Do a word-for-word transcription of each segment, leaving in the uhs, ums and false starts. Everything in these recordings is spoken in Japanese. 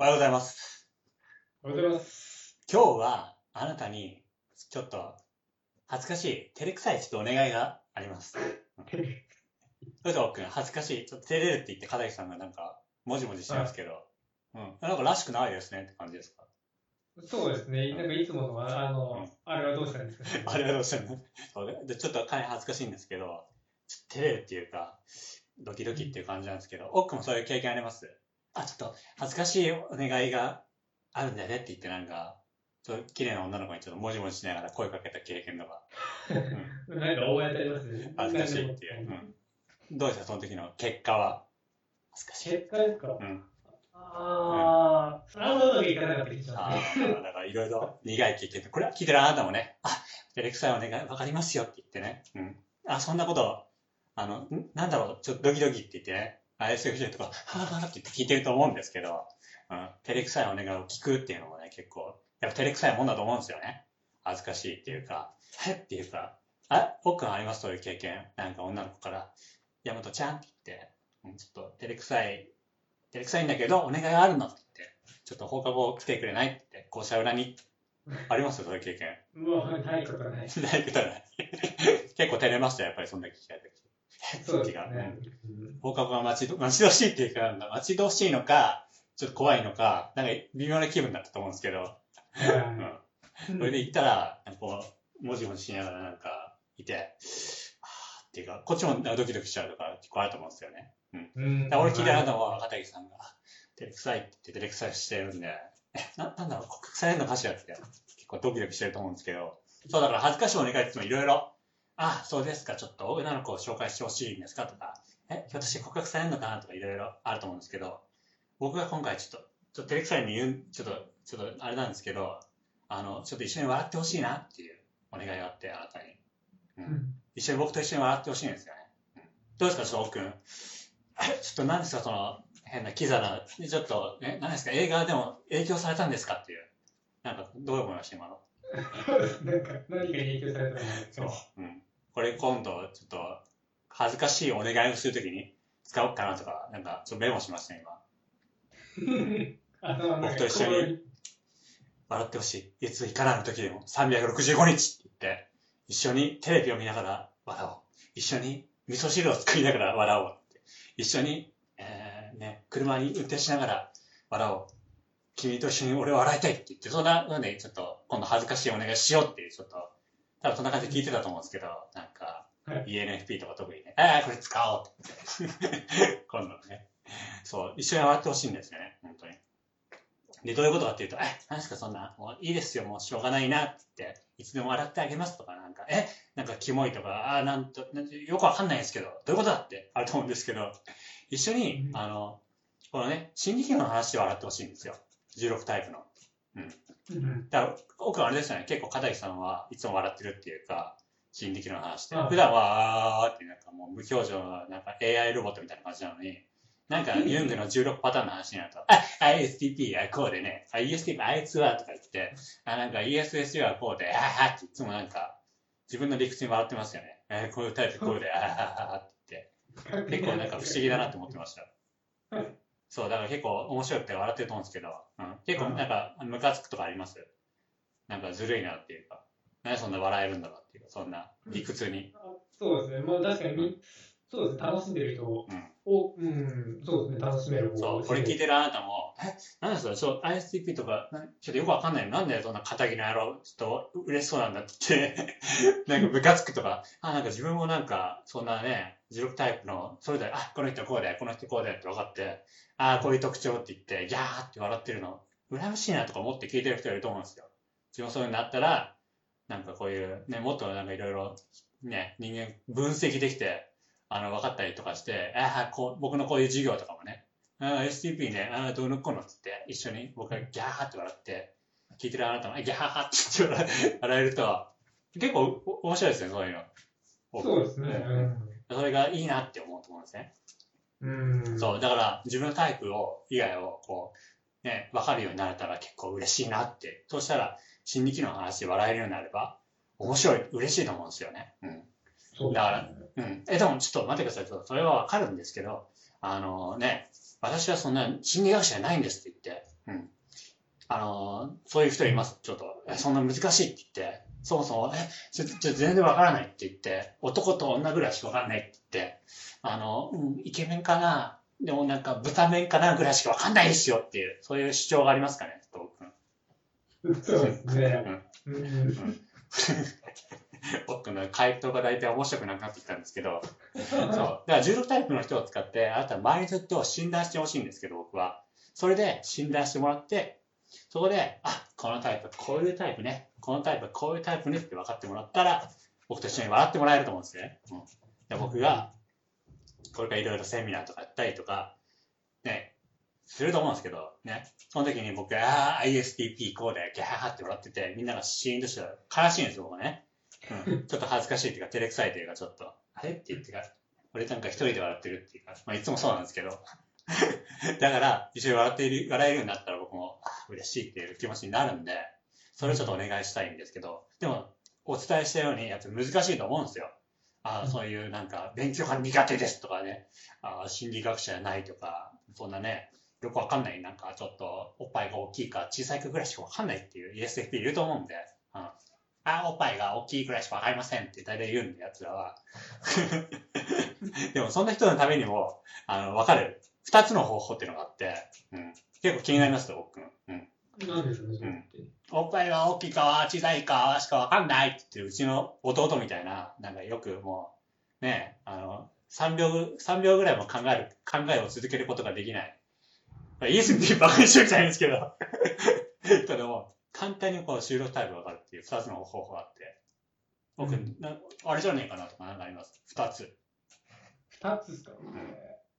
おはようございます。 おはようございます。 今日はあなたにちょっと恥ずかしい、照れくさいちょっとお願いがあります。それと僕、恥ずかしい、ちょっと照れるって言って片桐さんがなんか、もじもじしてますけど、うん。なんからしくないですねって感じですか？ そうですね。なんかいつものは、あの、 うん、 あれはどうしたんですかね。 あれはどうしたの？そうでちょっとかなり恥ずかしいんですけど、ちょっと照れるっていうか、ドキドキっていう感じなんですけど、奥もそういう経験あります？あ、ちょっと恥ずかしいお願いがあるんだよねって言ってなんか、ちょっと綺麗な女の子にちょっともじもじしながら声かけた経験とか、 うん、なんか大当たりますね。 恥ずかしいっていう。うん。どうでしたその時の結果は？恥ずかしい。 結果ですか？ うん。 ああ、あんまうまくいかなかった気がしますね。 ああ、だからいろいろ苦い経験で、これは聞いてるあなたもね、あ、照れくさいお願いわかりますよって言ってね。うん。あ、そんなこと、あの、んなんだろう、ちょっとドキドキって言ってね、アイエスエフジェー とか、はぁはぁって言って聞いてると思うんですけど、うん、照れくさいお願いを聞くっていうのもね、結構、やっぱ照れくさいもんだと思うんですよね。恥ずかしいっていうか、へっていうか、あ、僕はあります、そういう経験。なんか女の子から、ヤマトちゃんって言って、うん、ちょっと照れくさい、照れくさいんだけど、お願いがあるのって言って、ちょっと放課後来てくれないって、校舎裏に、ありますよ、そういう経験。 もう、ないことはない。 ないことはない。結構照れましたよ、やっぱりそんな聞きたい時。 そうですが、 ね。 うん、放課後が待ち、待ち遠しいっていうか、待ち遠しいのか、ちょっと怖いのか、なんか微妙な気分だったと思うんですけど、うん、それで行ったら、なんかこう、もじもじしながらなんかいて、はぁっていうか、こっちもドキドキしちゃうとか結構あると思うんですよね。うん。うん、俺聞いてあるのは、片桐さんが、照れくさいって言って照れくさいしてるんで、え、な、なんだろう、告白されるのかしらって、結構ドキドキしてると思うんですけど、そうだから恥ずかしいお願いって言ってもいろいろ、あ、そうですか、ちょっと女の子を紹介してほしいんですかとか、え、ひょっとして告白されるのかなとかいろいろあると思うんですけど、僕が今回ちょっと、ちょっと照れくさいに言う、ちょっと、ちょっとあれなんですけど、あの、ちょっと一緒に笑ってほしいなっていうお願いがあって、あなたに。うん。一緒に僕と一緒に笑ってほしいんですよね。うん、どうですか、ちょっと奥君。ちょっと何ですか、その、変なキザな、ちょっと、え、何ですか、映画でも影響されたんですかっていう。なんか、どう思いました、今の。 なんか、何かに影響されたのかそう。うん。これ今度、ちょっと、恥ずかしいお願いをするときに使おうかなとか、なんか、ちょっとメモしましたね、今。僕と一緒に笑ってほしい。いついかなる時でもさんびゃくろくじゅうごにちって言って、一緒にテレビを見ながら笑おう。一緒に味噌汁を作りながら笑おうって。一緒に、えー、ね、車に運転しながら笑おう。君と一緒に俺は笑いたいって言って、そんなので、ちょっと今度恥ずかしいお願いしようっていう、ちょっと、多分そんな感じで聞いてたと思うんですけど、なんか、はい、イーエヌエフピー とか特にね、ああ、これ使おうって今度ね。そう、一緒に笑ってほしいんですよね、本当に。で、どういうことかっていうと、え、何ですかそんな、もういいですよ、もうしょうがないなって言って、いつでも笑ってあげますとか、なんか、え、なんかキモいとか、ああ、なんと、なんよくわかんないですけど、どういうことだってあると思うんですけど、一緒に、あの、このね、心理機能の話で笑ってほしいんですよ。じゅうろくタイプの。うん。だから、僕はあれですよね、結構片桐さんはいつも笑ってるっていうか、心理機能の話で、普段は、あーってなんかもう無表情のなんか エーアイ ロボットみたいな感じなのに、なんかユングのじゅうろくパターンの話になると、あ、アイエスティーピー はこうでね、あ、イーエスティーピー あいつはとか言って、あ、なんか イーエスエスユー はこうで、あはっていつもなんか、自分の理屈に笑ってますよね。えー、こういうタイプこうで、あははって言って。結構なんか不思議だなって思ってました。そう、だから結構面白くて笑ってると思うんですけど、うん、結構なんかムカつくとかあります？なんかずるいなっていうか、なんでそんな笑えるんだろうっていうか、そんな理屈に。 そうですね、まあ確かに、うん、そうですね、楽しんでる人を、うん、そうですね、楽しめる方そう、これ聞いてるあなたも、え、なんですか、そう、アイエスティーピー とか、ちょっとよくわかんないの。なんでそんな肩着の野郎、ちょっと嬉しそうなんだって言って、なんかムカつくとか、あ、なんか自分もなんか、そんなね、じゅうろくタイプの、それで、あ、この人こうだよ、この人こうだよって分かって、あ、こういう特徴って言って、ギャーって笑ってるの、羨ましいなとか思って聞いてる人いると思うんですよ。自分そういうのになったら、なんかこういう、ね、もっとなんかいろいろ、ね、人間分析できて、あの、分かったりとかして、あこう、僕のこういう授業とかもね、あ エスティーピー ね、あどうのこうのっつって、一緒に僕がギャーって笑って、聞いてるあなたもギャーって笑笑えると、結構面白いですね、そういうの。 そうですね。うん、それがいいなって思うと思うんですね。うん。そう、だから自分のタイプを、以外をこう、ね、分かるようになれたら結構嬉しいなって。そうしたら、心理機能の話で笑えるようになれば、面白い、嬉しいと思うんですよね。うん。そうですね。だから、うん。え、でもちょっと待ってください。ちょっとそれはわかるんですけど、あのね、私はそんな心理学者じゃないんですって言って、うん。 あの、そういう人います。ちょっと、え、そんな難しいって言って、そもそも、え、ちょ、ちょ、全然わからないって言って、男と女ぐらいしかわかんないって言って、あの、うん、イケメンかな、でもなんか豚麺かなぐらいしかわかんないですよっていう、そういう主張がありますかね、とそうですね。 うん。 うん。 うん。僕の回答が大体面白くなくなってきたんですけど、そう。だからじゅうろくタイプの人を使って、あなたは周りの人を診断してほしいんですけど、僕は。それで診断してもらって、そこで、あ、このタイプ、こういうタイプね。このタイプ、こういうタイプねって分かってもらったら、僕と一緒に笑ってもらえると思うんですね。うん。で僕が、これからいろいろセミナーとかやったりとか、ね、すると思うんですけど、ね。その時に僕が、あー、アイエスティーピー こうだよ、ギャハハって笑ってて、みんながシーンとして悲しいんですよ、僕はね。うん。ちょっと恥ずかしいっていうか、照れくさいっていうか、ちょっと、あれって言ってか、俺なんか一人で笑ってるっていうか、まあいつもそうなんですけど。だから、一緒に笑っている、笑えるようになったら僕も、あ、嬉しいっていう気持ちになるんで、それをちょっとお願いしたいんですけど、でも、お伝えしたように、やっぱ難しいと思うんですよ。あ、そういうなんか、勉強が苦手ですとかね、あ、心理学者じゃないとか、そんなね、よくわかんない、なんかちょっと、おっぱいが大きいか小さいかぐらいしかわかんないっていう イーエスエフピー いると思うんで、うん。あ、おっぱいが大きいくらいしかわかりませんって大体言うんで、奴らは。でも、そんな人のためにも、あの、わかる二つの方法っていうのがあって、うん。結構気になりますよ、僕。うん。 なんでしょうね、それって。 おっぱいが大きいか小さいかしかわかんないって言ってるうちの弟みたいな、なんかよくもう、ね、あの、さんびょう、さんびょうぐらいも考える、考えを続けることができない。イエスってバカにしようじゃないんですけど。ただもう、簡単にこう、収録タイプがわかるっていう二つの方法があって。僕、うん、なあれじゃねえかなとかなんかあります。二つ。 二つですか、うん、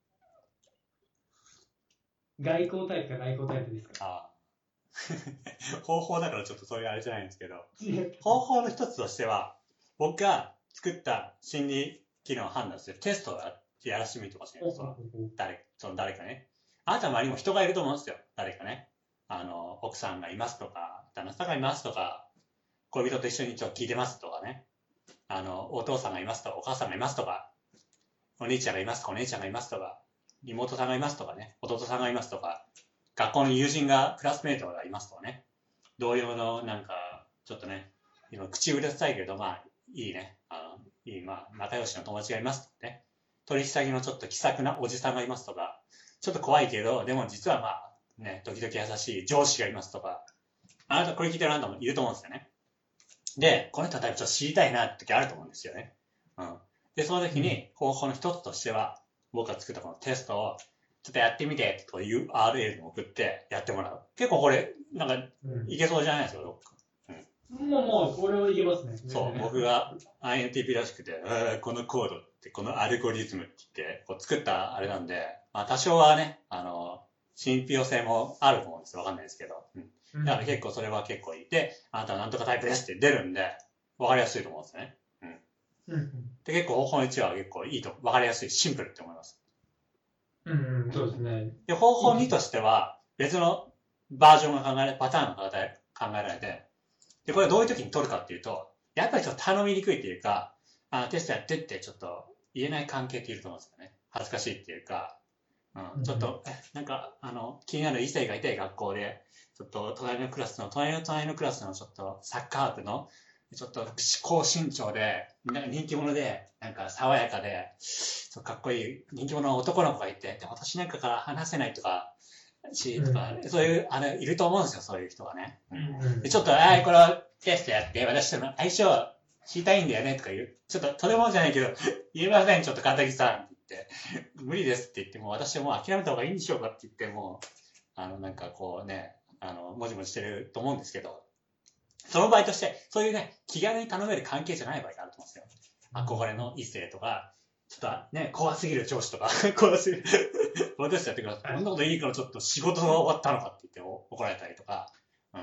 外交タイプか内交タイプですか。 ああ。方法だからちょっとそういうあれじゃないんですけど、方法の一つとしては、僕が作った心理機能を判断するテストをやらせてみてほしいんですよ。誰、その誰かね。あなたの周りにも人がいると思うんですよ。誰かね。あの、奥さんがいますとか、旦那さんがいますとか、恋人と一緒にちょっと聞いてますとかね。あの、お父さんがいますとか、お母さんがいますとか、お兄ちゃんがいますとか、お姉ちゃんがいますとか、妹さんがいますとかね、弟さんがいますとか、学校の友人が、クラスメートがいますとかね。同僚のなんか、ちょっとね、今口うるさいけど、まあ、いいね。あの、いい、まあ、仲良しの友達がいますとかね。取引先のちょっと気さくなおじさんがいますとか、ちょっと怖いけど、でも実はまあ、ね、時々優しい上司がいますとか、あなたこれ聞いてるあなたもいると思うんですよね。で、この人は多分ちょっと知りたいなって時あると思うんですよね。うん。で、その時に方法の一つとしては、僕が作ったこのテストを、ちょっとやってみてという アールエル に送ってやってもらう。結構これ、なんか、いけそうじゃないですか、どっか。 うん。まあまあ、これはいけますね。 そう、僕が アイエヌティーピー らしくて、えー、このコードって、このアルゴリズムって言って、こう作ったあれなんで、まあ多少はね、あの、信憑性もあると思うんですよ。わかんないですけど。うん。だから結構それは結構いい。で、あなたはなんとかタイプですって出るんで、わかりやすいと思うんですよね。うん。うん、で、結構方法のいちは結構いいと、わかりやすい、シンプルって思います。 うん、うん、そうですね。 で、方法にとしては、別のバージョンが考えられ、パターンが考えられて、で、これどういう時に取るかっていうと、やっぱりちょっと頼みにくいっていうか、あテストやってってちょっと言えない関係っていると思うんですよね。恥ずかしいっていうか、うん、ちょっと、え、なんか、あの、気になる異性がいて学校で、ちょっと隣のクラスの、隣の隣のクラスのちょっとサッカー部の、ちょっと高身長で、なんか人気者で、なんか爽やかで、ちょっとかっこいい人気者の男の子がいて、で私なんかから話せないとか、し、とか、そういう、あの、いると思うんですよ、そういう人がね。うん、でちょっと、あこれはテストやって、私との相性知りたいんだよね、とか言う。ちょっと、とてもじゃないけど、言えません、ちょっと片木さんって言って、無理ですって言っても、私はもう諦めた方がいいんでしょうかって言っても、あの、なんかこうね、あの、もじもじしてると思うんですけど、その場合として、そういうね、気軽に頼める関係じゃない場合があると思うんですよ。憧れの異性とか、ちょっとね、怖すぎる上司とか、怖すぎる。私やってください。こんなこといいからちょっと仕事が終わったのかって言って怒られたりとか、うん。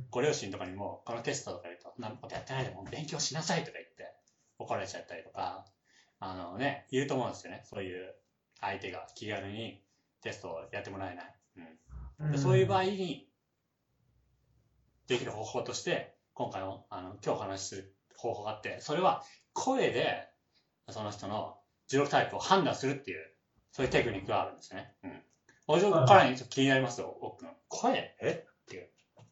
ご両親とかにも、このテストとか言うと、何ことやってないでも勉強しなさいとか言って怒られちゃったりとか、あのね、いると思うんですよね。そういう相手が気軽にテストをやってもらえない。うん。でそういう場合に、できる方法として、今回の、あの、今日お話しする方法があって、それは声で、その人のじゅうろくタイプを判断するっていう、そういうテクニックがあるんですね。うん。おじょかなり気になりますよ、奥君。声えっていう。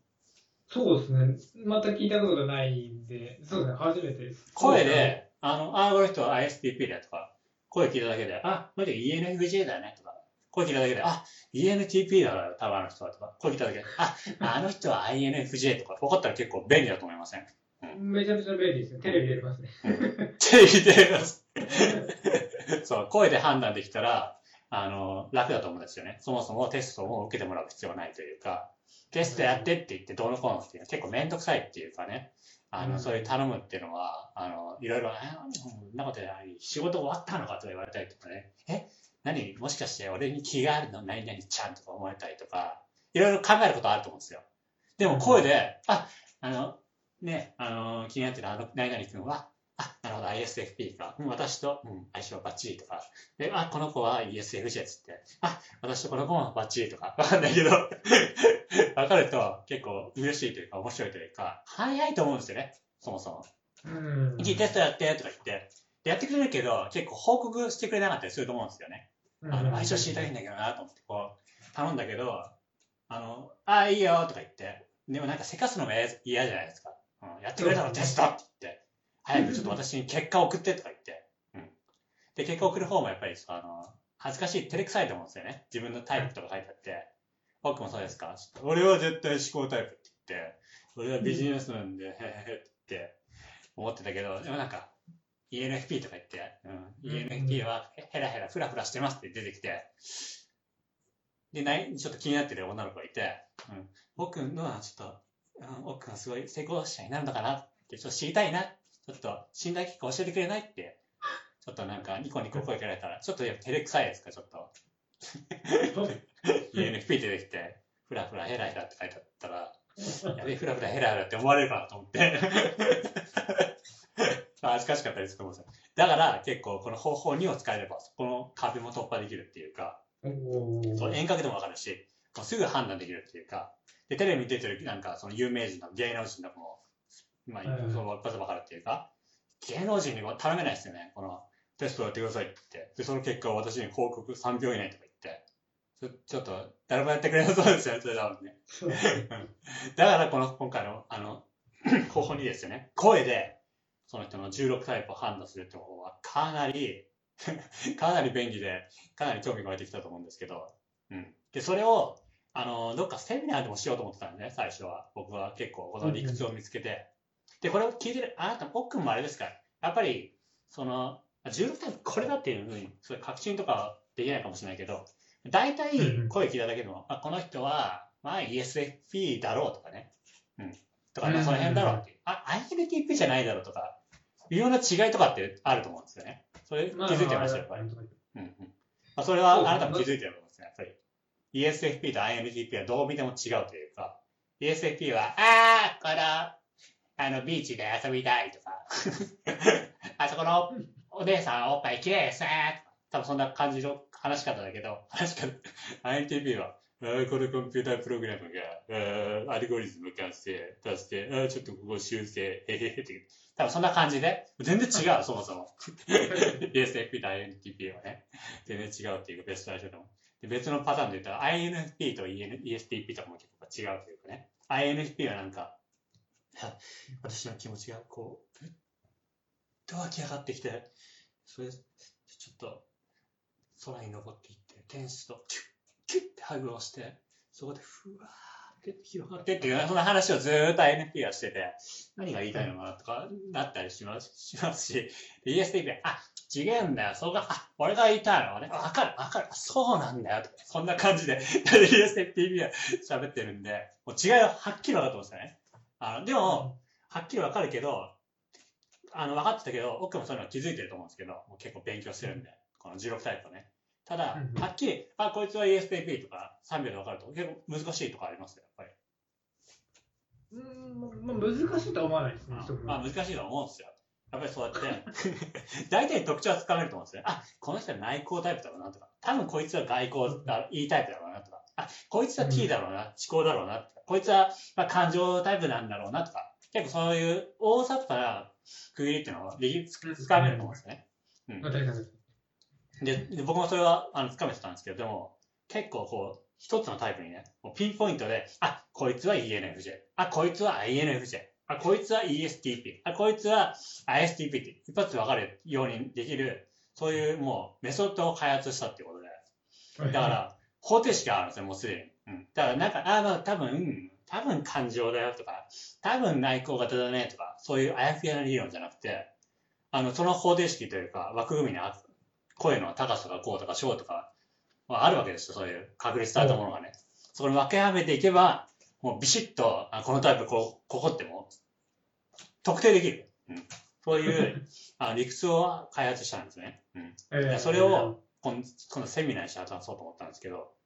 そうですね。また聞いたことがないんで、そうですね、初めてです。 声で、あの、あ、この人は アイエスティーピー だとか、声聞いただけで、あ、この人 イーエヌエフジェー だよねとか、声聞いただけで、あ、イーエヌティーピー だよ、多分あの人はとか、声聞いただけで、あ、あの人は アイエヌエフジェー とか、分かったら結構便利だと思いません？ うん、めちゃめちゃ便利ですね。テレビ出れますね。 うん、テレビ出れます。そう、声で判断できたら、あの、楽だと思うんですよね。そもそもテストを受けてもらう必要がないというか、テストやってって言ってどうのこうのっていうのは結構めんどくさいっていうかね、あの、そういう頼むっていうのは、あの、いろいろ、え、そんなことない、仕事終わったのかと言われたりとかね、え、何もしかして俺に気があるの何々ちゃんとか思われたりとか、いろいろ考えることあると思うんですよ。でも声で、あ、あの、ね、あの、気になってるあの何々君は、あ、なるほど、アイエスエフピー か。うん、私と、うん、相性バッチリとか。で、あ、この子は イーエスエフジェー っつって。あ、私とこの子もバッチリとか。わかんないけど、わかると結構嬉しいというか面白いというか、早いと思うんですよね。そもそも。 うん。 一時テストやってとか言って。でやってくれるけど、結構報告してくれなかったりすると思うんですよね。あの、相性知りたいんだけどなと思って、こう、頼んだけど、あの、あ、いいよとか言って。でもなんかせかすのが嫌じゃないですか。うん、やってくれたのテストって言って。早くちょっと私に結果送ってとか言って。うん。で、結果送る方もやっぱり、あの、恥ずかしい、照れくさいと思うんですよね。自分のタイプとか書いてあって。僕もそうですか？俺は絶対思考タイプって言って、俺はビジネスなんで、へへへって思ってたけど、でもなんか、イーエヌエフピー とか言って、うん、イーエヌエフピー はヘラヘラフラフラしてますって出てきて、で、ないちょっと気になってる女の子がいて、うん、僕のはちょっと、うん、奥がすごい成功者になるのかなってちょっと知りたいな、ちょっと信頼結果教えてくれないって、ちょっとなんかニコニコ声かけられたら、ちょっと照れくさいですか、ちょっと。イーエヌエフピー 出てきて、フラフラヘラヘラって書いてあったら、やべえ、フラフラヘラヘラって思われるかなと思って。恥ずかしかったりすると思うんですよ。だから結構この方法にを使えれば、そこの壁も突破できるっていうか、そう遠隔でもわかるし、すぐ判断できるっていうか、で、テレビ見ててるなんかその有名人の芸能人とかも、まあ、そうわかるわかるっていうか、芸能人には頼めないですよね。このテストをやってくださいって言って、で、その結果を私に報告さんびょう以内とか言って、ちょちょっと誰もやってくれなそうですよね、それ多分ね。だからこの今回のあの方法にですよね、声でその人のじゅうろくタイプを判断するって方法はかなりかなり便利で、かなり興味が湧いてきたと思うんですけど、うん。で、それを、あの、どっかセミナーでもしようと思ってたんでね、最初は。僕は結構この理屈を見つけて。で、これを聞いてる、あなた、奥もあれですか？やっぱり、その、じゅうろくタイプこれだっていうふうに、そういう確信とかはできないかもしれないけど、大体声聞いただけでも、あ、この人は、まあ イーエスエフピー だろうとかね。うん。とか、まあその辺だろうっていう。あ、アイエヌティーピー じゃないだろうとか、微妙な違いとかってあると思うんですよね。それ気づいてました、やっぱり。うんうん。まあ、それはあなたも気づいてると思うんですね、やっぱり。イーエスエフピー と アイエヌティーピー はどう見ても違うというか、イーエスエフピー は、あー、この、あの、ビーチで遊びたいとか、あそこのお姉さんおっぱい綺麗ですねとか、多分そんな感じの話し方だけど、話し方、アイエヌティーピー は、あーこのコンピュータープログラムが、あアルゴリズム完成、出して、あちょっとここ修正、へへへって、多分そんな感じで、全然違う、そもそも。イーエスエフピー と アイエヌティーピー はね、全然違うっていうか、ベスト相性でも。で別のパターンで言ったら、アイエヌエフピー と イーエスティーピー とかも結構違うというかね。アイエヌエフピー はなんか、私の気持ちがこう、ぐっと湧き上がってきて、それ、ちょっと、空に登っていって、天使とキュッ、キュッってハグをして、そこでふわーって広がってっていう、そんな話をずーっと アイエヌエフピー がしてて、何が言いたいのかなとか、なったりしますしますし、イーエスティーピー は、あ、違うんだよ、そうか、あ、俺が言いたいのはね、わかる、わかる、そうなんだよ、とか、そんな感じで、イーエスティーピー は喋ってるんで、もう違いははっきり分かってますよね。あの、でも、はっきり分かるけど、あの、分かってたけど、奥もそういうのは気づいてると思うんですけど、もう結構勉強してるんで、このじゅうろくタイプをね。ただ、はっきり、あ、こいつは イーエスティーピー とかさんびょうで分かると結構難しいとかありますよ、やっぱり。 うん、まあ、難しいとは思わないですね、 まあ、難しいとは思うんですよ。やっぱりそうやって、大体特徴はつかめると思うんですよ。あ、この人は内向タイプだろうなとか、多分こいつは外向だ、E タイプだろうなとか、あ、こいつは T だろうな、思考だろうなとか、こいつはまあ感情タイプなんだろうなとか、結構そういう大雑把な区切りっていうのはつかめると思うんですよね。うん。で、で僕もそれはあのつかめてたんですけど、でも結構こう、一つのタイプにね、もうピンポイントで、あ、 こいつは イーエヌエフジェー。あ、こいつは アイエヌエフジェー。あ、こいつは イーエスティーピー。あ、こいつは アイエスティーピー って一発で分かるようにできる、そういうもうメソッドを開発したっていうことで。だから、方程式があるんですよ、もうすでに。うん。だからなんか、あ、まあ多分、多分感情だよとか、多分内向型だねとか、そういうあやふやな理論じゃなくて、あの、その方程式というか、枠組みにあ声の高さがこうとか小とか、まあ、あるわけですよ、そういう確立されたものがね。そこに分けはめていけば、もうビシッと、あこのタイプこう、ここっても、特定できる。うん。そういうあ理屈を開発したんですね。うん。えー、それを今、今度セミナーにして話そうと思ったんですけど、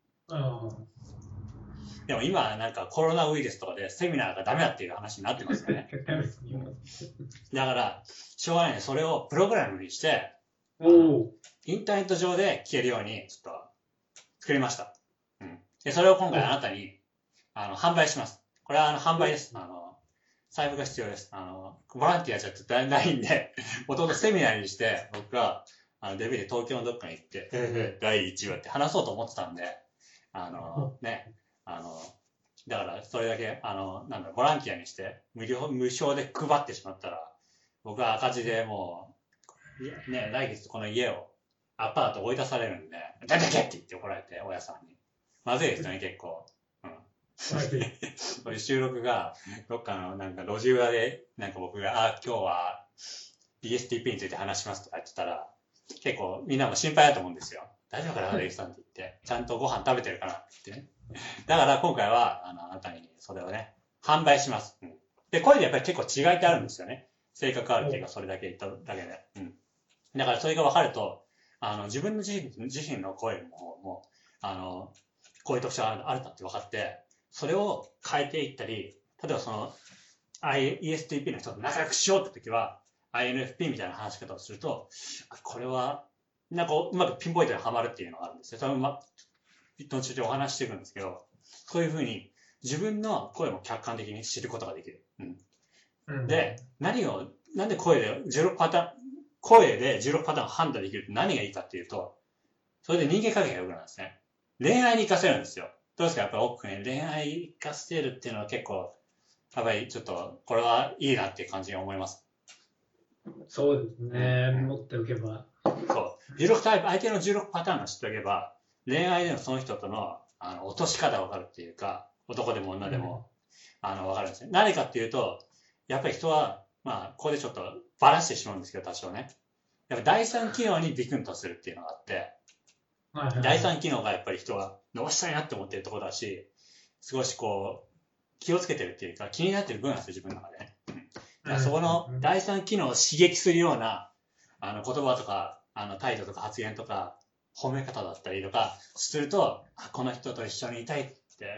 でも今なんかコロナウイルスとかでセミナーがダメだっていう話になってますよね。だから、しょうがないね。それをプログラムにして、インターネット上で聞けるように、ちょっと、作りました。うん。で、それを今回あなたに、あの、販売します。これはあの、販売です。あの、財布が必要です。あの、ボランティアじゃちょっとないんで、もともとセミナーにして、僕が、あの、デビューで東京のどっかに行って、へへだいいちわって話そうと思ってたんで、あの、ね、あの、だからそれだけ、あの、なんだ、ボランティアにして、無料、無償で配ってしまったら、僕は赤字でもう、ね、来月この家を、アパート追い出されるんで、出てけって言って怒られて、親さんに。まずいですよね、結構。うん。そういう収録が、どっかのなんか路地裏で、なんか僕が、あ、今日は イーエスティーピー について話しますとか言ってたら、結構みんなも心配だと思うんですよ。大丈夫かな、レイさんって言って。ちゃんとご飯食べてるかなって言ってね。だから今回は、あの、あなたにそれをね、販売します。うん、で、声でやっぱり結構違いってあるんですよね。性格あるっていうか、それだけ言っただけで。うん。だからそれが分かると、あの、自分の自身自身の声の方も、あの、こういう特徴があるんだって分かって、それを変えていったり、例えばその、イーエスティーピー の人と仲良くしようって時は、アイエヌエフピー みたいな話し方をすると、これは、なんかうまくピンポイントでハマるっていうのがあるんですよ。それも、ま、後々お話していくんですけど、そういうふうに自分の声も客観的に知ることができる。うん。で、何を、なんで声でじゅうろくパターン、声でじゅうろくパターン判断できるって何がいいかっていうと、それで人間関係が良くなるんですね。恋愛に活かせるんですよ。どうですかやっぱり奥ね、恋愛活かせるっていうのは結構、やっぱりちょっと、これはいいなっていう感じに思います。 そうですね。うん、持っておけば。 そう。じゅうろくタイプ、相手のじゅうろくパターンを知っておけば、恋愛でのその人との、あの、落とし方がわかるっていうか、男でも女でも、うん、あの、わかるんですね。何かっていうと、やっぱり人は、まあ、ここでちょっとバラしてしまうんですけど、多少ね。やっぱ第三機能にビクンとするっていうのがあって、はいはい、第三機能がやっぱり人は伸ばしたいなって思ってるところだし、少しこう、気をつけてるっていうか、気になってる分なんですよ、自分の中でね。だからそこの第三機能を刺激するような、あの、言葉とか、あの、態度とか発言とか、褒め方だったりとか、すると、あ、この人と一緒にいたいって、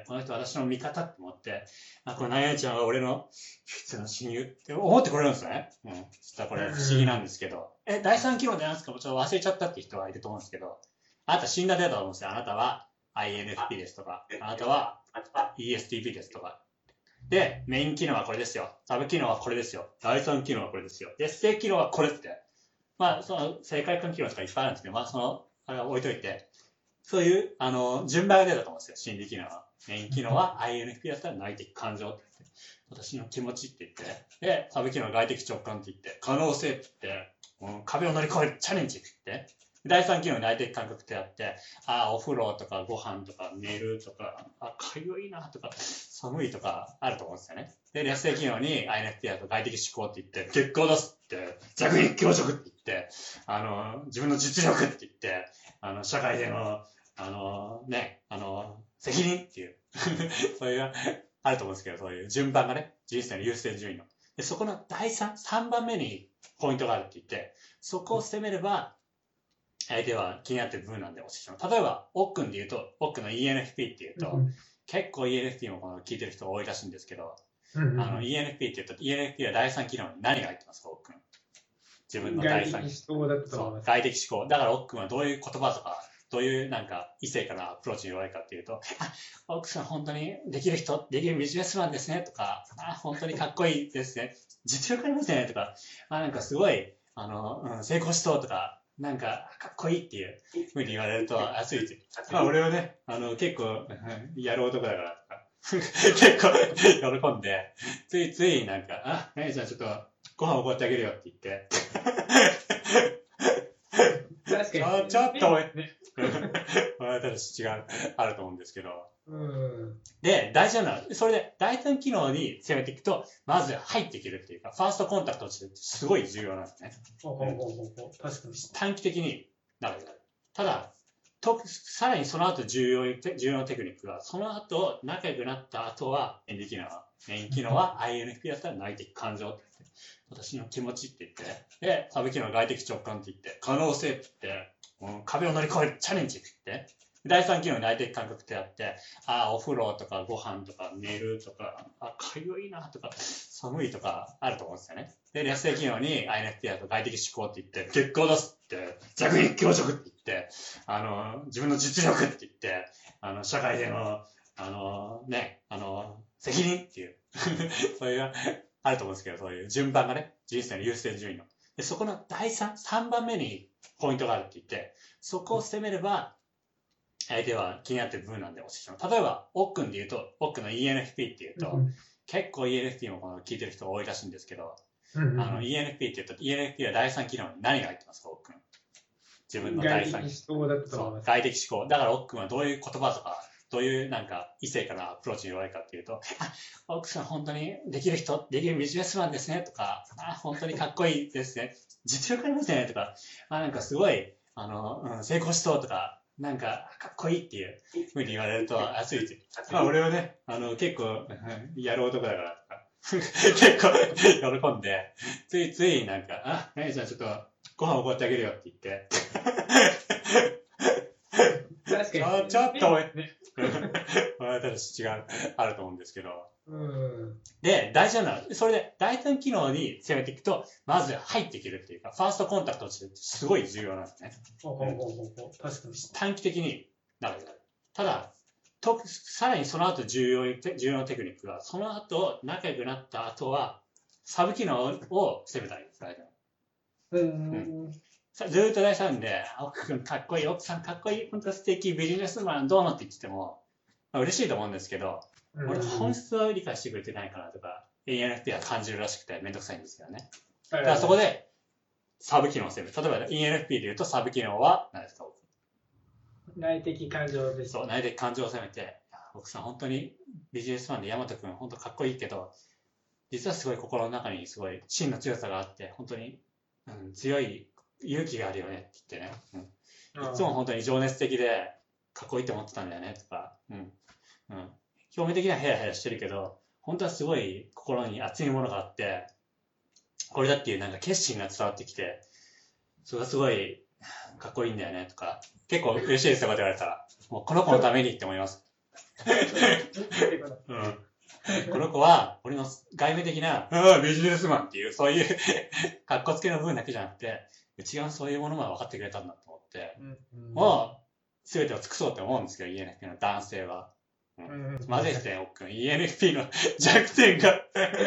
この人私の味方って思って、あ、この何々ちゃんは俺の普通の親友って思ってくれるんですね。うん。実はこれ不思議なんですけど、え、第三機能でなんですかちょっと忘れちゃったって人はいると思うんですけど、あなた死んだデータだと思うんですよ。あなたは アイエヌエフピー ですとか、あなたは イーエスティーピー ですとか。で、メイン機能はこれですよ。サブ機能はこれですよ。第三機能はこれですよ。で、正機能はこれって。まあ、その、正解関機能とかいっぱいあるんですけど、まあ、その、あれは置いといて、そういう、あの、順番が出たと思うんですよ。心理機能は。メイン機能は アイエヌエフピー だったら内的感情って言って、私の気持ちって言って、で、サブ機能は外的直感って言って、可能性って言って、うん、壁を乗り越えるチャレンジって言って、第三機能に内的感覚ってあって、ああ、お風呂とかご飯とか寝るとか、あ、かゆいなとか、寒いとかあると思うんですよね。で、劣勢機能に アイエヌエフピー だと外的思考って言って、結果を出すって、弱肉強食って言って、あの、自分の実力って言って、あの、社会での、あの、ね、あの、責任っていう、そういう、あると思うんですけど、そういう順番がね、人生の優先順位の。で、そこの第三、三番目にポイントがあるって言って、そこを攻めれば、相手は気になってる部分なんで教えてもらう。例えば、奥君で言うと、奥の イーエヌエフピー って言うと、うん、結構 イーエヌエフピー もこの聞いてる人が多いらしいんですけど、うんうん、あの イーエヌエフピー って言うと、イーエヌエフピー は第三機能に何が入ってますか、奥君。自分の第三機能。外的思考だったと思います。外的思考。だから奥君はどういう言葉とか、どういうなんか異性からアプローチに弱いかっていうと、あ、奥さん本当にできる人、できるビジネスマンですねとか、あ、本当にかっこいいですね。実力ありますねとか、あ、なんかすごい、あの、うん、成功しそうとか、なんか、かっこいいっていうふうに言われると、あ、ついつい。まあ、俺はね、あの、結構、やる男だからとか、 結構喜んで、ついついなんか、あ、何ちゃんちょっとご飯おごってあげるよって言って、 確かに。 ちょ、ちょっと、ね、私違う、あると思うんですけど。 うん。 で、大事なのは、それで第三機能に攻めていくと、まず入っていけるっていうか、ファーストコンタクトとしてすごい重要なんですね。 ほうほうほうほうほう。確かに。 短期的になる。ただ、とさらにその後重要重要なテクニックは、その後仲良くなった後は、メイン機能は、メイン機能は アイエヌエフピー だったら内的感情って言って、私の気持ちって言って、で、サブ機能は外的直感って言って、可能性って言って、うん、壁を乗り越えるチャレンジって言って、第三機能に内的感覚ってあって、ああ、お風呂とかご飯とか寝るとか、あ、かゆいなとか、寒いとかあると思うんですよね。で、劣勢機能に アイエヌエフピー だと外的思考って言って、結果を出すって、弱肉強食って言って、あの、自分の実力って言って、あの、社会での、あの、ね、あの、責任っていう、そういう、あると思うんですけど、そういう順番がね、人生の優先順位の。で、そこの第三、三番目にポイントがあるって言って、そこを攻めれば、相手は気になってる部分なんでお教えします。例えば、奥君で言うと、奥の イーエヌエフピー って言うと、うん、結構 イーエヌエフピー もこの聞いてる人が多いらしいんですけど、うんうん、あの イーエヌエフピー って言うと、イーエヌエフピー は第三機能に何が入ってますか、奥君。自分の第三機能。外的思考だったと思います。外的思考。だから奥君はどういう言葉とか、どういうなんか異性からアプローチに弱いかっていうと、あ、奥さん本当にできる人、できるビジネスマンですねとか、あ、本当にかっこいいですね。実力ありますねとか、あ、なんかすごい、あの、うん、成功しそうとか、なんか、かっこいいっていうふうに言われると、あ、ついつい。まあ、俺はね、あの、結構、やる男だからとか、結構、喜んで、ついつい、なんか、あ、何ちゃんちょっと、ご飯おごってあげるよって言って、 確かに。 ちょ、ちょっと、ね、私違う、あると思うんですけど。 うん。 で、大事なのは、それで第三機能に攻めていくと、まず入っていけるっていうか、ファーストコンタクトとしてすごい重要なんですね。 ほうほうほうほう。確かに。 短期的になる。ただ、とさらにその後重要重要なテクニックは、その後仲良くなった後は、サブ機能を攻めたいんです、相手は。うん。ずっと第三で、奥君かっこいい、奥さんかっこいい、本当素敵、ビジネスマンどうのって言ってても、まあ、嬉しいと思うんですけど、俺本質を理解してくれてないかなとか、イーエヌエフピー は感じるらしくてめんどくさいんですけどね。だからそこで、サブ機能を攻める。例えば イーエヌエフピー で言うとサブ機能は何ですか？ 内的感情です。 そう、内的感情を攻めて、奥さん本当にビジネスマンで大和くん本当かっこいいけど、実はすごい心の中にすごい芯の強さがあって、本当に、うん、強い勇気があるよねって言ってね、うん。いつも本当に情熱的で、かっこいいって思ってたんだよねとか、うん。うん。表面的にはヘラヘラしてるけど、本当はすごい心に熱いものがあって、これだっていうなんか決心が伝わってきて、それがすごいかっこいいんだよねとか、結構嬉しいですよ、こう言われたら。もうこの子のためにって思います。うん、この子は、俺の外面的な、ああ、ビジネスマンっていう、そういうかっこつけの部分だけじゃなくて、内側のそういうものまで分かってくれたんだと思って、うんうん、もう、すべてを尽くそうって思うんですけど、イーエヌエフピー の男性は。うん、まずいですね、奥君。イーエヌエフピー の弱点が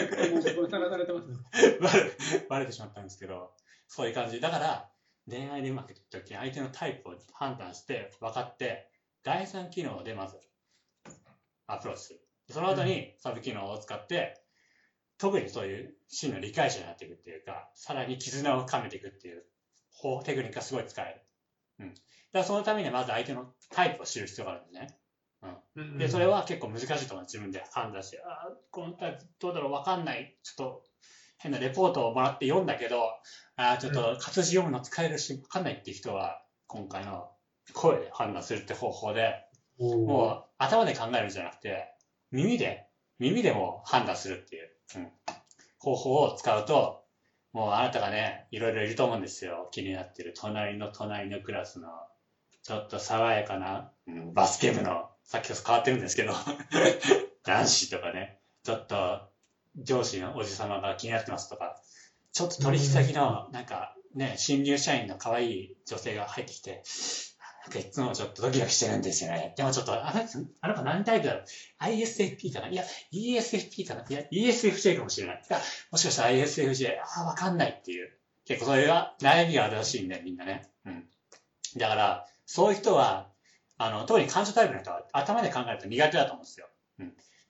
バレ、バレてしまったんですけど、そういう感じ。だから、恋愛でうまくいったとき、相手のタイプを判断して、分かって、第三機能でまず、アプローチする。その後にサブ機能を使って、特にそういう真の理解者になっていくっていうか、さらに絆を深めていくっていう方テクニックがすごい使える。うん。だからそのためにはまず相手のタイプを知る必要があるんですね。うん。で、それは結構難しいと思う。自分で判断して、ああ、このタイプどうだろうわかんない。ちょっと変なレポートをもらって読んだけど、ああ、ちょっと活字読むの疲れるし、わかんないっていう人は、今回の声で判断するって方法で、もう頭で考えるんじゃなくて、耳で、耳でも判断するっていう、うん、方法を使うと、もうあなたがね、いろいろいると思うんですよ。気になってる隣の隣のクラスの、ちょっと爽やかな、うん、バスケ部の、さっきと変わってるんですけど、男子とかね、ちょっと上司のおじさまが気になってますとか、ちょっと取引先の、なんかね、新入社員の可愛い女性が入ってきて、なんかいつもちょっとドキドキしてるんですよね。でもちょっと、あの子、あの子何タイプだろう ?アイエスエフピー かないや、イーエスエフピー かないや、イーエスエフジェー かもしれない。いや、もしかしたら アイエスエフジェー、ああ、わかんないっていう。結構それが悩みがあるらしいんで、みんなね。うん。だから、そういう人は、あの、特に感情タイプの人は頭で考えると苦手だと思うんですよ。うん。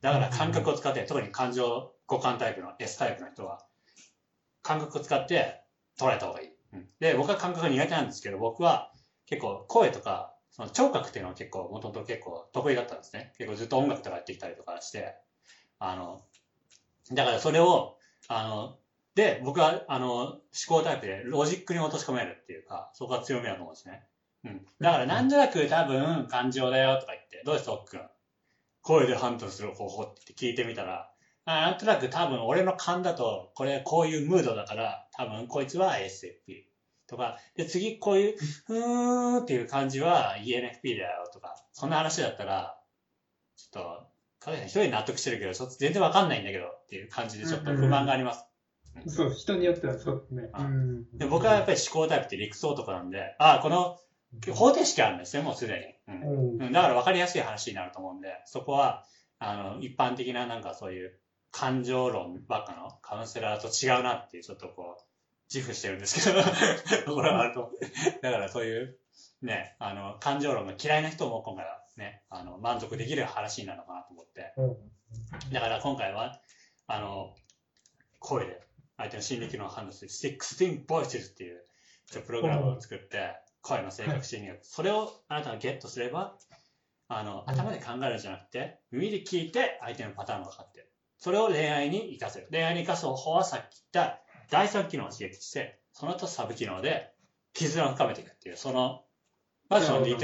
だから感覚を使って、特に感情五感タイプの S タイプの人は、感覚を使って捉えた方がいい。うん、で、僕は感覚が苦手なんですけど、僕は結構声とか、その聴覚っていうのは結構、もともと結構得意だったんですね。結構ずっと音楽とかやってきたりとかして、あの、だからそれを、あの、で、僕は、あの、思考タイプでロジックに落とし込めるっていうか、そこが強みだと思うんですね。うん。だからなんとなく多分感情だよとか言って、どうです奥くん。声で判断する方法って聞いてみたら、あなんとなく多分俺の勘だと、これこういうムードだから、多分こいつは エスエフピー とか、で次こういう、ふーんっていう感じは イーエヌエフピー だよとか、そんな話だったら、ちょっと、彼氏一人納得してるけど、ちょっと全然わかんないんだけどっていう感じでちょっと不満があります。 うん、そう、人によってはそうですね。 うん、で僕はやっぱり思考タイプって理屈男なんで、ああ、この方程式あるんですね、もうすでに。うんうん、だから分かりやすい話になると思うんで、そこは、あの、一般的ななんかそういう感情論ばっかのカウンセラーと違うなっていう、ちょっとこう、自負してるんですけど、ところがあると。だからそういう、ね、あの、感情論が嫌いな人も今回はね、あの、満足できる話になるのかなと思って。だから今回は、あの、声で相手の心理機能を判断するじゅうろく Voices っていうプログラムを作って、声の性格心理学、それをあなたがゲットすれば、あの、頭で考えるんじゃなくて、耳で聞いて相手のパターンが分かってる。それを恋愛に活かせる。恋愛に活かす方法はさっき言った第三機能を刺激して、その後サブ機能で絆を深めていくっていう、その、まずその 2,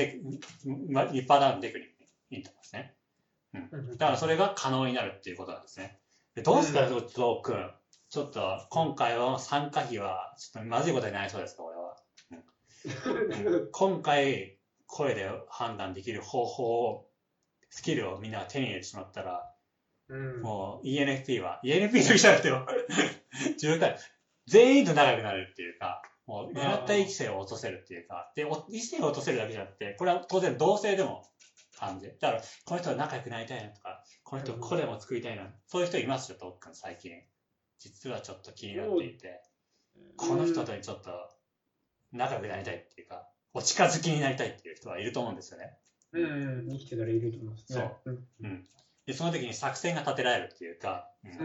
2パターンのテクニックにいいと思いますね。うん。だからそれが可能になるっていうことなんですね。でどうすか、ゾウくん。ちょっと、今回は参加費は、ちょっとまずいことになりそうですか、俺は。うんうん、今回、声で判断できる方法を、スキルをみんなが手に入れてしまったら、うん、もう イーエヌエフピー は、イーエヌエフピー だけじゃなくても、自分から全員と仲良くなるっていうか、もう狙った異性を落とせるっていうか、で、異性を落とせるだけじゃなくて、これは当然同性でも感じ。だから、この人と仲良くなりたいなとか、この人とこれも作りたいな、そういう人いますよ、トックン最近。実はちょっと気になっていて、この人とちょっと仲良くなりたいっていうか、お近づきになりたいっていう人はいると思うんですよね。 うん、うん、生きてたらいると思いますね。そう。うん。で、その時に作戦が立てられるっていうか、 うん。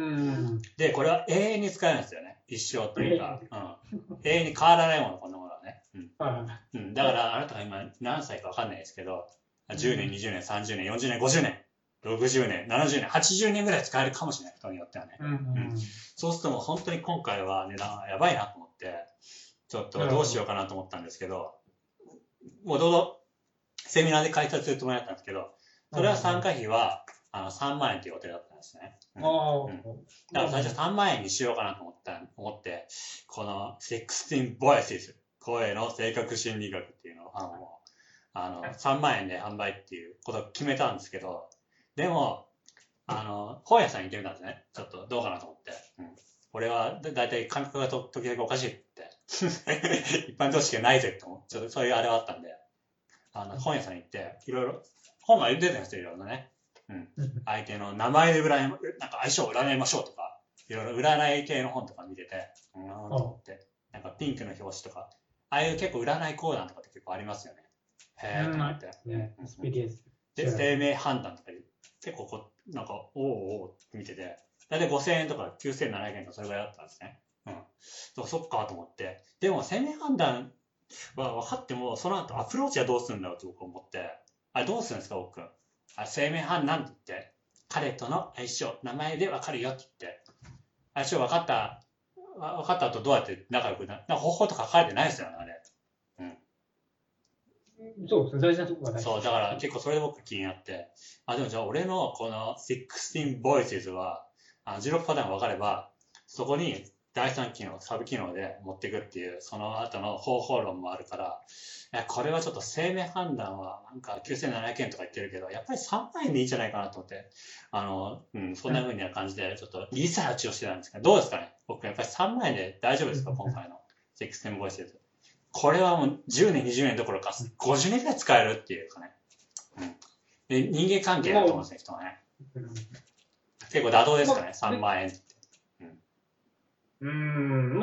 で、これは永遠に使えるんですよね。一生っていうか、うん。永遠に変わらないもの、こんなものはね。うん。うん。だから、あなたが今何歳かわかんないですけど、じゅうねん、にじゅうねん、さんじゅうねん、よんじゅうねん、ごじゅうねん。ろくじゅうねん、ななじゅうねん、はちじゅうねんぐらい使えるかもしれない、人によってはね。うんうん、そうするともう本当に今回は値段やばいなと思って、ちょっとどうしようかなと思ったんですけど、もうどうぞセミナーで開催するつもりだったんですけど、それは参加費はあのさんまんえんという予定だったんですね。うんうん、だから最初さんまんえんにしようかなと思った思って、このじゅうろく Voices、声の性格心理学っていうのを、あの、あのさんまんえんで販売っていうことを決めたんですけど、でも、あの、本屋さんに行ってみたんですね。ちょっとどうかなと思って。うん、俺はだいたい感覚がと時々おかしいって。一般常識がないぜって思う。ちょっとそういうあれはあったんで、あの、本屋さんに行って、いろいろ、本が出てるんですよ、いろいろね。うん。相手の名前で占い、なんか相性を占いましょうとか、いろいろ占い系の本とか見てて、うん、と思って。なんかピンクの表紙とか、ああいう結構占いコーナーとかって結構ありますよね。へーと思って。 ね、エスピーディーエス。 で、生命判断とか結構こう、なんか、おおおって見てて、だいたいごせんえんとかきゅうせんななひゃくえんとかそれぐらいだったんですね。うん。そっかと思って。でも、生命判断は分かっても、その後アプローチはどうするんだろうと僕は思って、あれどうするんですか、僕。あ生命判断って言って、彼との相性、名前で分かるよって言って、相性分かった、分かった後どうやって仲良くなる、なんか方法とか書かれてないですよね、あれ。うん。 そうですね、大事なとこが大事。 そう、だから結構それで僕気になって、あ、でもじゃあ俺のこのじゅうろく Voices は、あじゅうろくパターン分かれば、そこに第三機能、サブ機能で持っていくっていう、その後の方法論もあるから、いや、これはちょっと生命判断はなんかきゅうせんななひゃくえんとか言ってるけど、やっぱりさんまんえんでいいんじゃないかなと思って、あの、うん、そんな風な感じでちょっとリサーチをしてたんですけど、どうですかね僕やっぱりさんまんえんで大丈夫ですか今回のじゅうろく Voices。これはもうじゅうねん、にじゅうねんどころかごじゅうねんくらい使えるっていうかね。うん。で、人間関係だと思うんですね、人はね。結構妥当ですかね、さんまんえんって。 うん、まあ、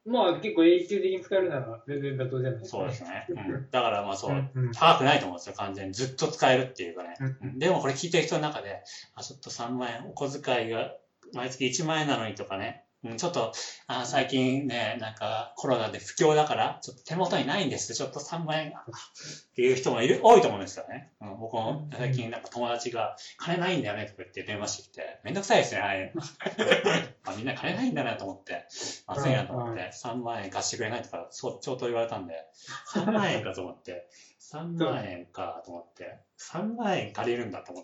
まあ結構永久的に使えるなら全然妥当じゃないですか。 そうですね。うん。だからまあそう、 うんうん、 高くないと思うんですよ、完全に。ずっと使えるっていうかね。 うんうん、でもこれ聞いてる人の中で、あ、ちょっとさんまん円、お小遣いが毎月いちまん円なのにとかね。うん、ちょっと、あ、最近ね、なんかコロナで不況だから、ちょっと手元にないんです。ちょっとさんまん円っていう人もいる、多いと思うんですよね。うん、僕も最近なんか友達が、金ないんだよねとか言って電話してきて、めんどくさいですね、ああいうの。あ、みんな金ないんだなと思って、まずいなと思って、さんまん円貸してくれないとか、そう、ちょうど言われたんで、さんまん円かと思って、さんまん円かと思って、さんまん円借りるんだと思って、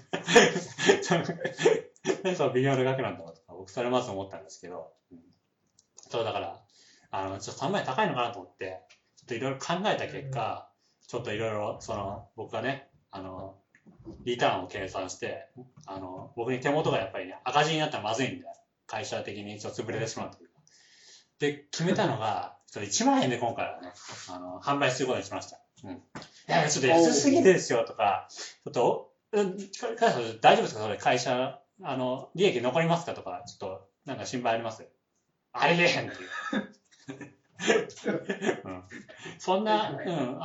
なんか微妙な額なんだなとか、僕それまず思ったんですけど、うん、そうだから、あの、ちょっとさんまん円高いのかなと思って、ちょっといろいろ考えた結果、ちょっといろいろ、その、僕がね、あの、リターンを計算して、あの、僕に手元がやっぱりね、赤字になったらまずいんで、会社的にちょっと潰れてしまうというか。で、決めたのが、それいちまん円で今回はね、あの、販売することにしました。うん。いや、ちょっと安すぎるですよとか、ちょっと、うん、大丈夫ですかそれ会社、あの、利益残りますかとか、ちょっと、なんか心配ありますありえへんっていう。うん、そんな、うん、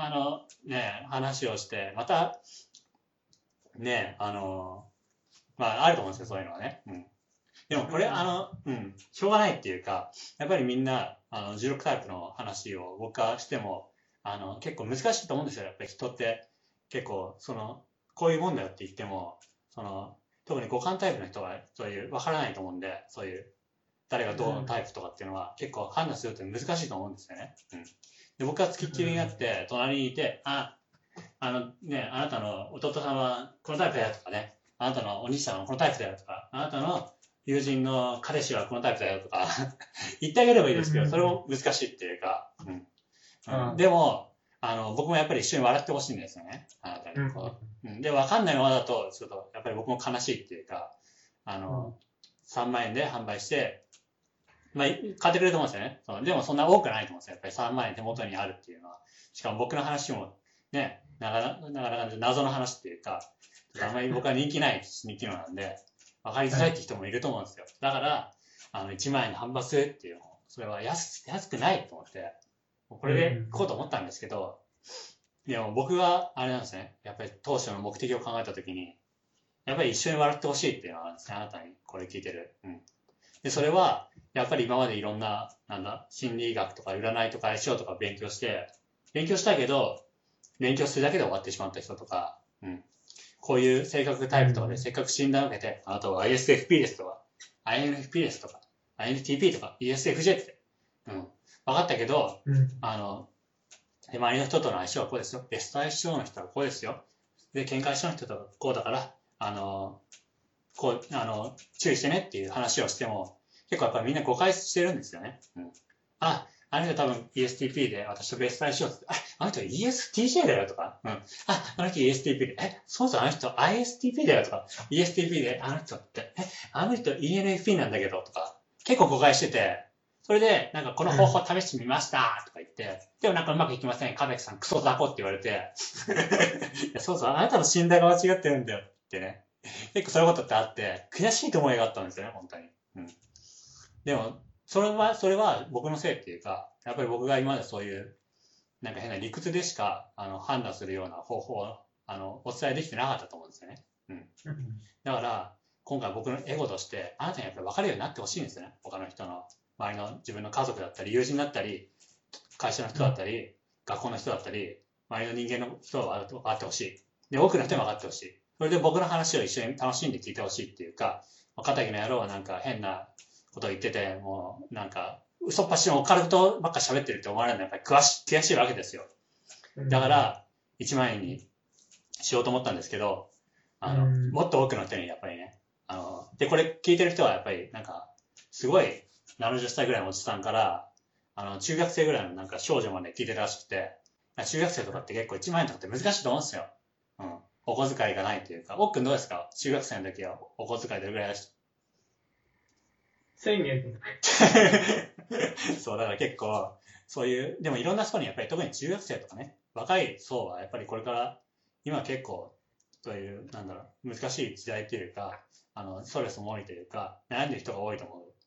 あの、ね、話をして、また、ね、あの、まあ、あると思うんですよ、そういうのはね。うん。でもこれ、あの、うん、しょうがないっていうか、やっぱりみんな、あの、じゅうろくタイプの話を僕はしても、あの、結構難しいと思うんですよ。やっぱり人って、結構、その、こういうもんだよって言っても、その、特に五感タイプの人は、そういう、わからないと思うんで、そういう、誰がどうのタイプとかっていうのは、結構判断するって難しいと思うんですよね。うん。で、僕は付きっきりになって、隣にいて、あ、あのね、あなたの弟さんはこのタイプだよとかね、あなたのお兄さんはこのタイプだよとか、あなたの友人の彼氏はこのタイプだよとか言ってあげればいいですけど、それも難しいっていうか、うんうん、でも、あの、僕もやっぱり一緒に笑ってほしいんですよね。あなたにこう。うん、で、わかんないままだと、ちょっと、やっぱり僕も悲しいっていうか、あの、さんまん円で販売して、まあ、買ってくれると思うんですよね。そでもそんな多くないと思うんですよ。やっぱりさんまん円手元にあるっていうのは。しかも僕の話も、ね、なかなか、なかなか謎の話っていうか、あんまり僕は人気ない人気のなんで、わかりづらいって人もいると思うんですよ。だから、あの、いちまん円で販売するっていうのを、それは安安くないと思って、これで行こうと思ったんですけど、でも僕は、あれなんですね、やっぱり当初の目的を考えたときに、やっぱり一緒に笑ってほしいっていうのがあるんですね、あなたにこれ聞いてる。うん。で、それは、やっぱり今までいろんな、なんだ、心理学とか占いとか相性とか勉強して、勉強したけど、勉強するだけで終わってしまった人とか、うん。こういう性格タイプとかでせっかく診断を受けて、あなたは アイエスエフピー ですとか、アイエヌエフピー ですとか、アイエヌティーピー とか、イーエスエフジェー って、うん。分かったけど、あの、周りの人との相性はこうですよ。ベスト相性の人はこうですよ。で、喧嘩相性の人とはこうだから、あの、こう、あの、注意してねっていう話をしても、結構やっぱりみんな誤解してるんですよね。うん。あ、あの人多分 イーエスティーピー で私とベース対象って、あ、あの人 イーエスティージェー だよとか、うん。あ、あの人 イーエスティーピー で、え、そうそう、あの人 アイエスティーピー だよとか、イーエスティーピー で、あの人って、え、あの人 イーエヌエフピー なんだけどとか、結構誤解してて、それで、なんかこの方法試してみましたとか言って、でもなんかうまくいきません。神崎さんクソ雑魚って言われて、そうそう、あなたの信頼が間違ってるんだよってね。結構そういうことってあって、悔しい思いがあったんですよね、本当に。うん。でも、それは、それは僕のせいっていうか、やっぱり僕が今までそういう、なんか変な理屈でしか、あの、判断するような方法を、あの、お伝えできてなかったと思うんですよね。うん。だから、今回僕のエゴとして、あなたにやっぱり分かるようになってほしいんですよね。他の人の、周りの自分の家族だったり、友人だったり、会社の人だったり、学校の人だったり、周りの人間の人は分かってほしい。で、多くの人に分かってほしい。それで僕の話を一緒に楽しんで聞いてほしいっていうか、片桐の野郎はなんか変なことを言ってて、もうなんか、嘘っぱしのオカルトばっか喋ってるって思われるのはやっぱり悔し悔しいわけですよ。だから、いちまん円にしようと思ったんですけど、あの、もっと多くの人にやっぱりね、あの、で、これ聞いてる人はやっぱりなんか、すごいななじゅっさいぐらいのおじさんから、あの、中学生ぐらいのなんか少女まで聞いてるらしくて、中学生とかって結構いちまん円とかって難しいと思うんですよ。うん。お小遣いがないというか。おっくんどうですか中学生の時はお小遣いどれぐらいだしせんえんそう、だから結構、そういう、でもいろんな人にやっぱり特に中学生とかね、若い層はやっぱりこれから、今結構、そういう、なんだろう、難しい時代というか、あの、ストレスも多いというか、悩んでる人が多いと思う。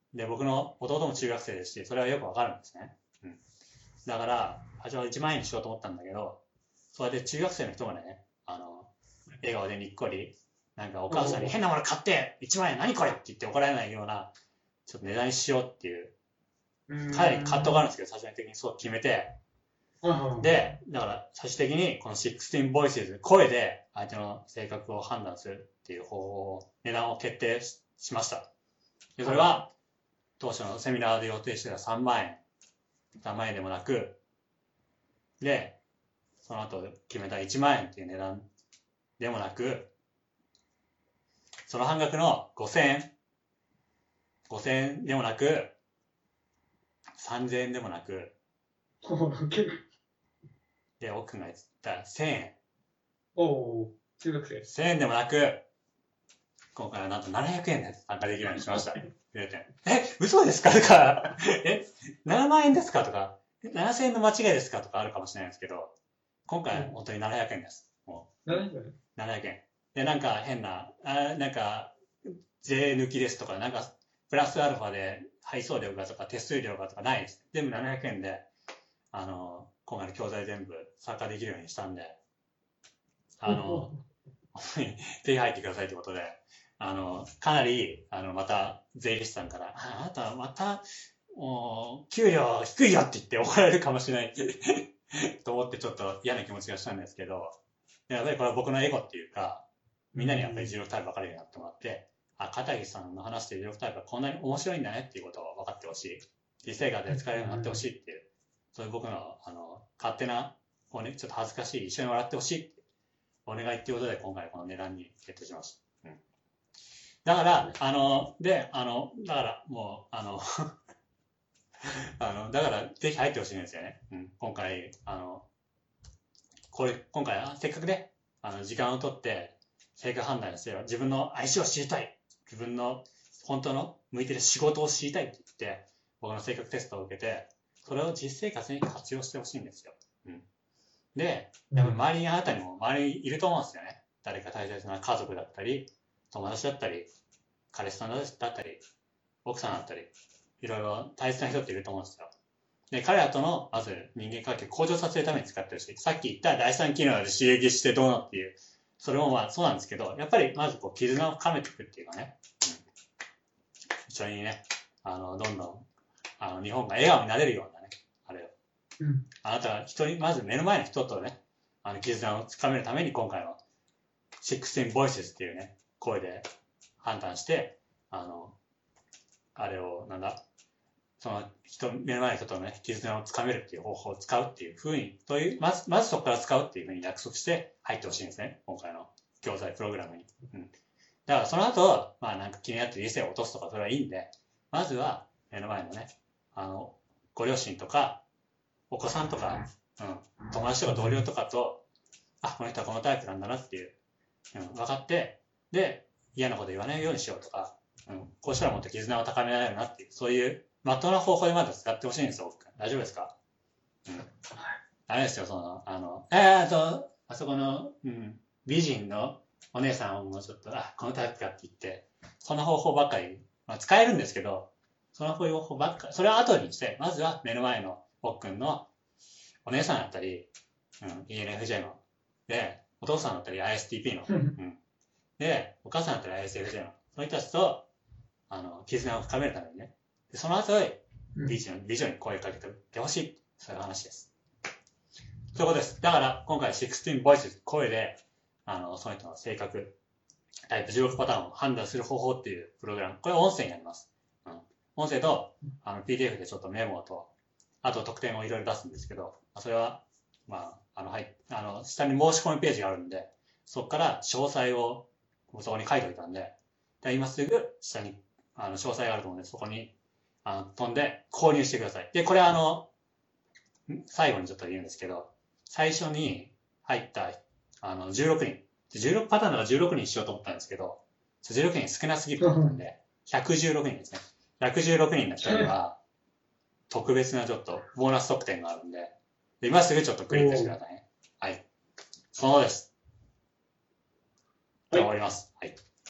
で、僕の弟も中学生ですし、それはよくわかるんですね。うん。だから、初めはいちまん円にしようと思ったんだけど、それで中学生の人がね、あの、笑顔でにっこり、なんかお母さんに変なもの買って、いちまん円何これって言って怒られないような、ちょっと値段にしようっていう、かなり葛藤があるんですけど、最終的にそう決めて、で、だから最終的にこのじゅうろく Voices、声で相手の性格を判断するっていう方法を、値段を決定しました。で、それは、当初のセミナーで予定してたさんまん円、さんまん円でもなく、で、その後決めたいちまん円っていう値段でもなく、その半額のごせんえん、ごせんえんでもなく、さんぜんえんでもなく、で、奥が言ったせんえん。 おお、中学生。 せんえんでもなく、今回はなんとななひゃくえんで参加できるようにしました。え、嘘ですかとか、え、ななまん円ですかとか、ななせんえんの間違いですかとかあるかもしれないですけど、今回は本当にななひゃくえんです。もう。 ななひゃくえん ? ななひゃくえん。で、なんか変な、あなんか、税抜きですとか、なんか、プラスアルファで配送料がとか手数料がとかないです。全部ななひゃくえんで、あの、今回の教材全部参加できるようにしたんで、あの、ぜひ入ってくださいってことで、あの、かなり、あの、また、税理士さんから、あなたまた、もう、給料低いよって言って怒られるかもしれないと思ってちょっと嫌な気持ちがしたんですけど、やっぱりこれは僕のエゴっていうか、みんなにやっぱりじゅうろくタイプ分かるようになってもらって、あ、片桐さんの話しているじゅうろくタイプはこんなに面白いんだねっていうことを分かってほしい。実生活で使えるようになってほしいっていう、そういう僕の、あの、勝手な、こうね、ちょっと恥ずかしい、一緒に笑ってほしいってお願いっていうことで今回この値段に決定しました。うん。だから、あの、で、あの、だからもう、あの、あの、だからぜひ入ってほしいんですよね。うん。今回、あの、これ、今回はせっかくね、あの、時間をとって、成果判断して、自分の相性を知りたい。自分の本当の向いてる仕事を知りたいって言って、僕の性格テストを受けて、それを実生活に活用してほしいんですよ。うん。で、やっぱ周りにあなたにも周りにいると思うんですよね。誰か大切な家族だったり、友達だったり、彼氏さんだったり、奥さんだったり、いろいろ大切な人っていると思うんですよ。で、彼らとの、まず人間関係を向上させるために使ってるし、さっき言った第三機能で刺激してどうのっていう、それもまあそうなんですけど、やっぱりまずこう絆を深めていくっていうかね、うん、一緒にね、あの、どんどん、あの、日本が笑顔になれるようなね、あれを。うん、あなたが人に、まず目の前の人とね、あの、絆を深めるために今回のじゅうろく Voices っていうね、声で判断して、あの、あれを、なんだ、その人、目の前の人とね、絆をつかめるっていう方法を使うっていうふうに、という、まず、まずそこから使うっていうふうに約束して入ってほしいんですね。今回の教材プログラムに。うん。だからその後、まあなんか気になって理性を落とすとかそれはいいんで、まずは目の前のね、あの、ご両親とか、お子さんとか、うん、友達とか同僚とかと、あ、この人はこのタイプなんだなっていう、うん、分かって、で、嫌なこと言わないようにしようとか、うん、こうしたらもっと絆を高められるなっていう、そういう、まっとうな方法でまず使ってほしいんですよ、僕。大丈夫ですか？うん。ダメですよ、その、あの、えー、あと、あそこの、うん、美人のお姉さんもちょっと、あ、このタイプかって言って、その方法ばっかり、まあ、使えるんですけど、その方法ばっかり、それは後にして、まずは目の前の僕くんのお姉さんだったり、うん、イーエヌエフジェー の、で、お父さんだったり アイエスティーピー の、うん、で、お母さんだったり アイエスエフジェー の、そういう人たちと、あの、絆を深めるためにね。で、その後、美女に、美女に声をかけてほしい。そういう話です。そういうことです。だから、今回じゅうろく Voices、声で、あの、その人の性格、タイプじゅうろくパターンを判断する方法っていうプログラム。これは音声になります。うん。音声と、あの、ピーディーエフ でちょっとメモと、あと特典をいろいろ出すんですけど、それは、まあ、あの、はい、あの、下に申し込みページがあるんで、そこから詳細を、そこに書いておいたんで、で今すぐ下に、あの、詳細があると思うんで、そこに、あの、飛んで購入してください。で、これあの、最後にちょっと言うんですけど、最初に入った、あの、じゅうろくにん。じゅうろくパターンならじゅうろくにんしようと思ったんですけど、じゅうろくにん少なすぎると思ったんで、ひゃくじゅうろくにんですね。ひゃくじゅうろくにんの人には、特別なちょっとボーナス特典があるんで、で今すぐちょっとクリックしてくださいね。はい。そうです。じゃあ終わります。はい。